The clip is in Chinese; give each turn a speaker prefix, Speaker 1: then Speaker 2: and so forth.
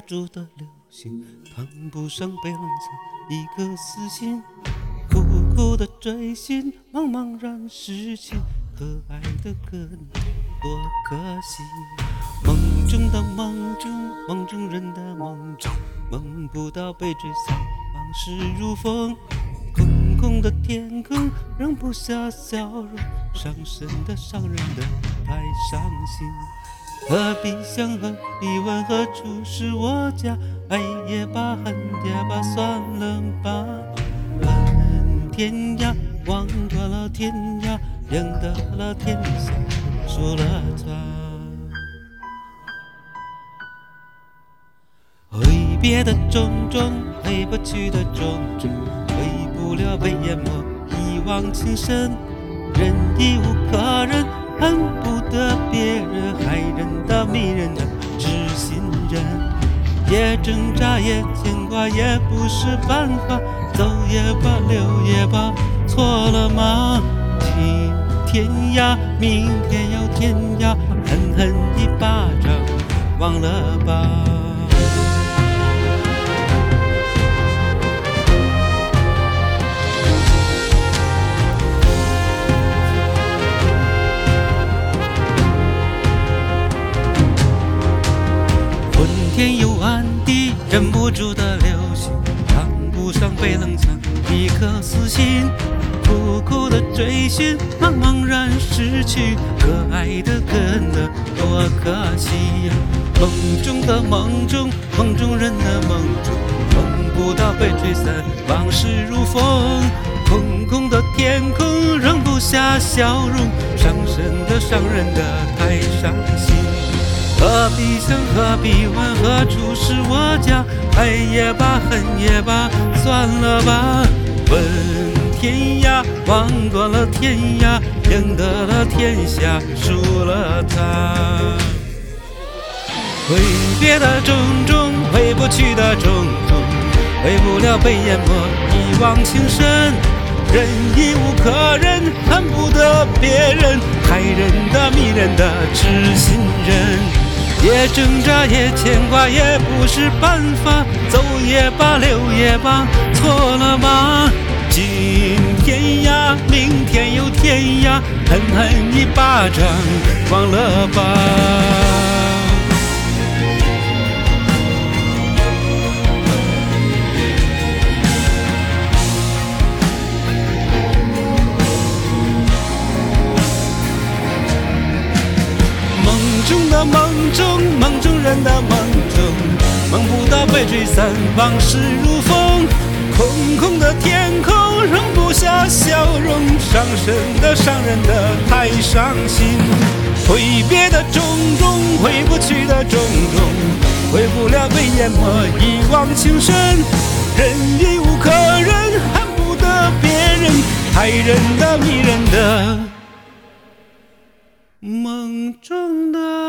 Speaker 1: 住的流星，谈不上被冷藏一颗死心，苦苦的追寻，茫茫然失去，可爱的可能多可惜。梦中的梦中，梦中人的梦中，梦不到被吹散，往事如风。空空的天空容不下笑容，伤神的伤人的太伤心。何必想何必问何处是我家，爱也罢恨也罢算了吧。问天涯望断了天涯，赢得了天下输了他。挥别的种种，回不去的种种，回不了被淹没一往情深。人已无可忍，恨不得别人，害人的迷人的知心人。也挣扎也牵挂，也不是办法，走也罢留也罢，错了吗？今天涯明天又天涯，狠狠一巴掌忘了吧。天有暗地，忍不住的流星，谈不上被冷藏一颗死心，苦苦的追寻，茫茫然失去，可爱的可得多可惜呀。梦中的梦中，梦中人的梦中，梦不到被吹散，往事如风。空空的天空容不下笑容，伤神的伤人的太伤心。何必想何必问何处是我家，爱也罢恨也罢算了吧。问天涯望断了天涯，赢得了天下输了他。挥别的种种，回不去的种种，回不了被淹没一往情深。人已无可忍，恨不得别人，害人的迷人的知心人。也挣扎也牵挂，也不是办法，走也罢留也罢，错了吗？今天涯明天又天涯，狠狠一巴掌忘了吧。梦中梦中人的梦中，梦不到被吹散，往事如风。空空的天空容不下笑容，伤神的伤人的太伤心。挥别的种种，回不去的种种，回不了被淹没一往情深。人已无可忍，恨不得别人，害人的迷人的梦中的